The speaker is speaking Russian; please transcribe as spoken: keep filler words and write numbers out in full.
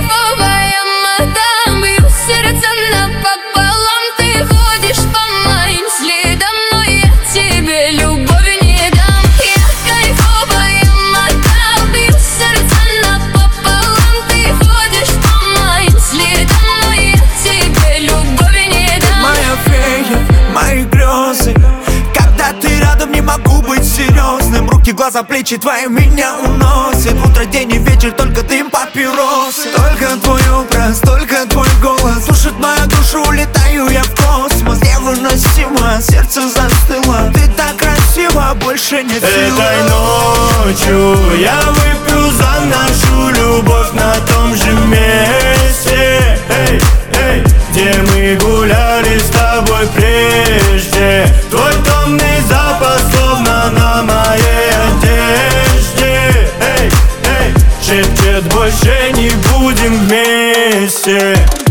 кайфовая мадам, бью сердце напополам. Ты ходишь по моим следам, но я тебе любовь не дам. Я кайфовая мадам, бью сердце напополам. Ты ходишь по моим следам, но я тебе любовь не дам. Моя фея, мои грезы, когда ты рядом, не могу быть серьезным. Руки, глаза, плечи твои меня уносят. Утро, день и вечер, только дым папиросы. Только твой образ, только твой голос слушает мою душу, улетаю я в космос. Невыносимо, сердце застыло. Ты так красива, больше нет сил. Этой ночью я выпью за нашу любовь на том же месте, эй, эй, где мы гуляли с тобой прежде. Твой томный запах словно на моей одежде, эй, эй, шепчет, больше не будем вместе.